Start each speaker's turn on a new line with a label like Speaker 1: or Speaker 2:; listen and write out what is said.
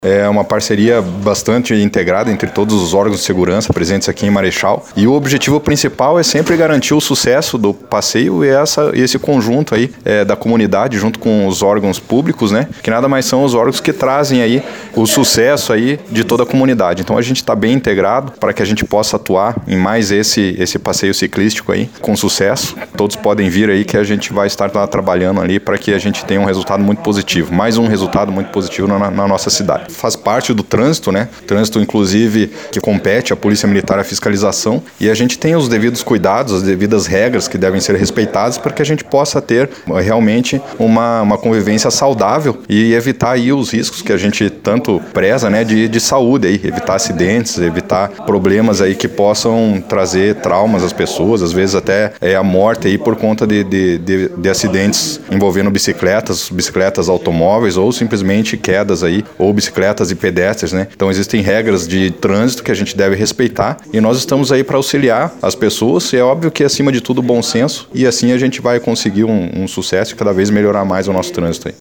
Speaker 1: É uma parceria bastante integrada entre todos os órgãos de segurança presentes aqui em Marechal. E o objetivo principal é sempre garantir o sucesso do passeio e esse conjunto aí da comunidade junto com os órgãos públicos, né? Que nada mais são os órgãos que trazem aí o sucesso aí de toda a comunidade. Então a gente está bem integrado para que a gente possa atuar em mais esse passeio ciclístico aí com sucesso. Todos podem vir aí que a gente vai estar lá trabalhando ali para que a gente tenha um resultado muito positivo. Mais um resultado muito positivo na nossa cidade. Faz parte do trânsito, né? Trânsito, inclusive, que compete à Polícia Militar à fiscalização, e a gente tem os devidos cuidados, as devidas regras que devem ser respeitadas para que a gente possa ter realmente uma convivência saudável e evitar aí os riscos que a gente tanto preza, né? De saúde aí, evitar acidentes, evitar problemas aí que possam trazer traumas às pessoas, às vezes até a morte aí por conta de acidentes envolvendo bicicletas automóveis ou simplesmente quedas aí, ou bicicletas e pedestres, né? Então existem regras de trânsito que a gente deve respeitar e nós estamos aí para auxiliar as pessoas. É óbvio que acima de tudo bom senso, e assim a gente vai conseguir um sucesso e cada vez melhorar mais o nosso trânsito aí.